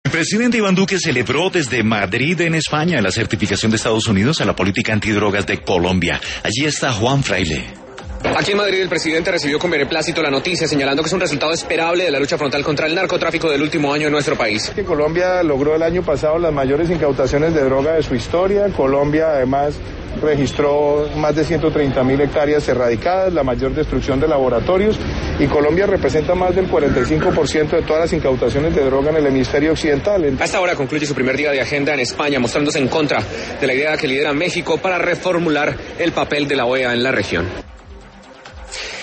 El presidente Iván Duque celebró desde Madrid, en España, la certificación de Estados Unidos a la política antidrogas de Colombia. Allí está Juan Fraile. Aquí en Madrid el presidente recibió con beneplácito la noticia, señalando que es un resultado esperable de la lucha frontal contra el narcotráfico del último año en nuestro país. Que Colombia logró el año pasado las mayores incautaciones de droga de su historia. Colombia además registró más de 130.000 hectáreas erradicadas, la mayor destrucción de laboratorios, y Colombia representa más del 45% de todas las incautaciones de droga en el hemisferio occidental. A esta hora concluye su primer día de agenda en España, mostrándose en contra de la idea que lidera México para reformular el papel de la OEA en la región.